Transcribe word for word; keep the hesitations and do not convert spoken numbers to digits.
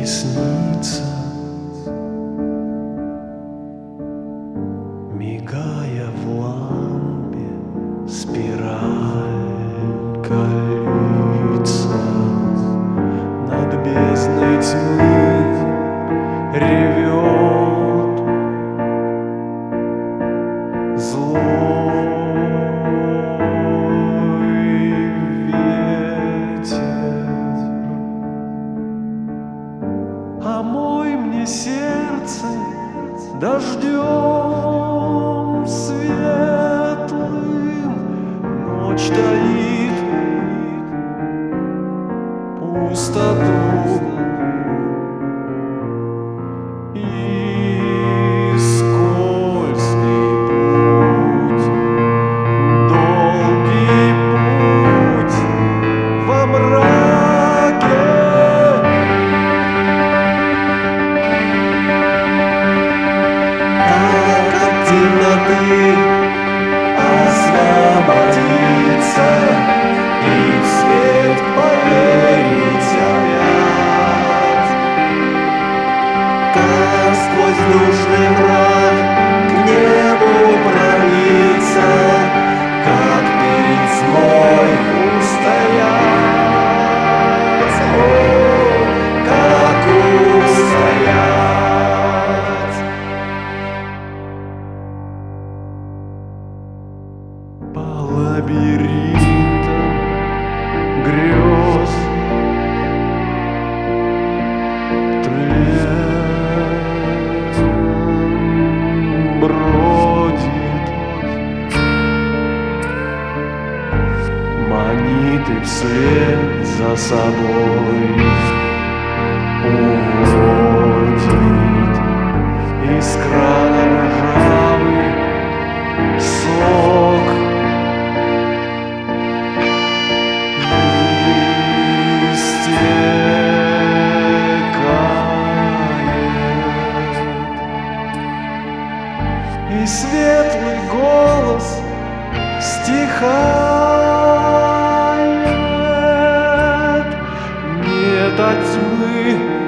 не снится, мигая в лампе, спираль колется над бездной тьмы, ревет злой ветер. Омой мне сердце дождем светлым, ночь таит пустоту и скользкий путь, долгий путь во мраке. Как от темноты освободиться и в свет поверить опять, как сквозь душный мрак к небу пробиться, как перед тьмой устоять, о, как устоять. По лабиринтам грез тлен бродит, манит и вслед за собой уводит из крана ржавый сок. И светлый голос стихает, нет от тьмы